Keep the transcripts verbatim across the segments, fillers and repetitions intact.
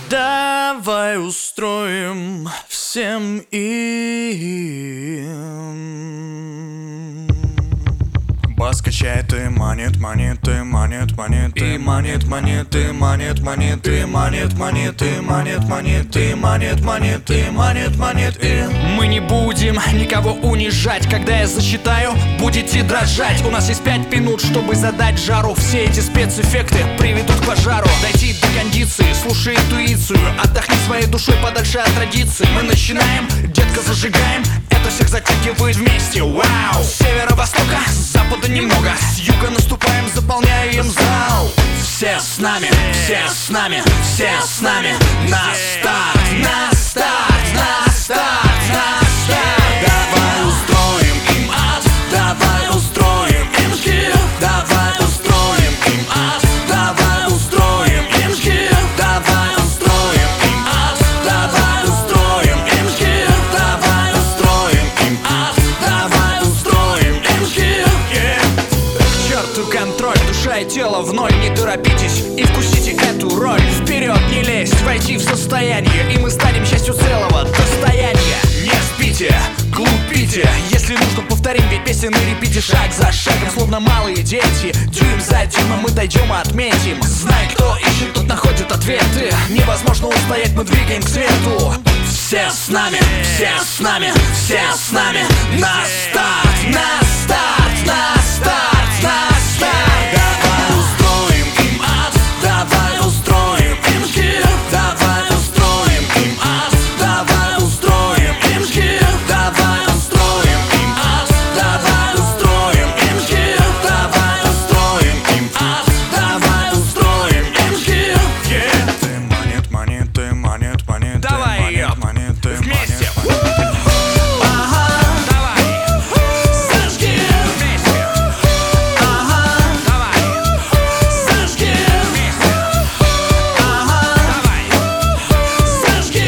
Давай устроим всем им. Бас качает и манит, монеты, манит, монеты, манит, монеты, манит, монеты, манит, монеты, манит, монеты, манит, монеты, манит, монеты. Мы не будем никого унижать. Когда я засчитаю, будете дрожать. У нас есть пять минут, чтобы задать жару. Все эти спецэффекты приведут к пожару. Дойти до кондиции, слушай интуицию. Отдохни своей душой подальше от традиций. Мы начинаем, детка, зажигаем. Это всех затягивает вместе, вау. С северо-востока, с запада немного, с юга наступаем, заполняем зал. Все с нами, все с нами, все с нами. На старт, на старт, на старт, на старт. Давай устроим им ад, давай устроим им хит. Давай устроим им ад, давай устроим им хит. Давай устроим им ад, давай устроим им хит. Давай устроим им ад, давай устроим им хит. К черту контроль, душа и тело в ноль. Не торопитесь и вкусите эту роль. Вперед не лезть, войти в состояние, и мы станем частью целого достояния. Не спите, глупите, если нужно повторим, ведь песен и репите шаг за шагом, словно малые дети. Дюйм за дюймом мы дойдем и отметим. Знай, кто ищет, тот находит ответы. Невозможно устоять, мы двигаем к свету. Все с нами, все с нами, все с нами. На старт, на старт, на старт, на старт. Давай устроим им ад, давай устроим им хит. Давай устроим им ад, давай устроим им хит. Давай устроим им ад, давай устроим им хит. Давай устроим им ад, давай устроим им хит. Монет, монеты, монет, монеты. Давай ее монеты, вместе. Ага, Давай, зажги, вместе. ага, Давай, зажги, вместе. ага, Давай, зажги.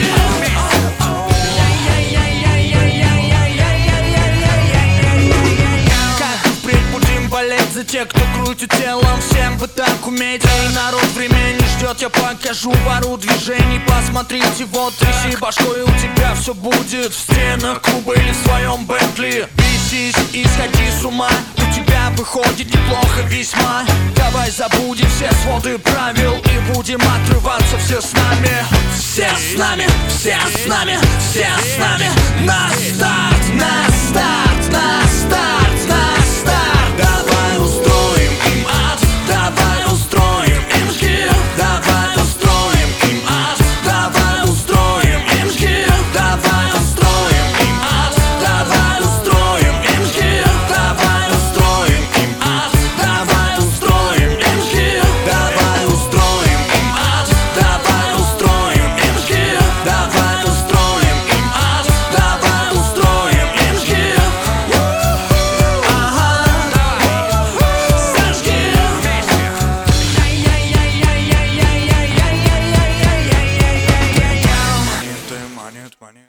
как впредь будем болеть за тех, кто крутит телом. Всем бы так уметь. Эй, народ, время не ждет. Я покажу пару движений. Посмотрите, вот тряси башкой, у тебя все будет. В стенах клуба или в своем Бентли. Бесись и сходи с ума, у тебя выходит неплохо весьма. Давай забудем все своды правил и будем отрываться все с нами. Все с нами, все с нами, все с нами.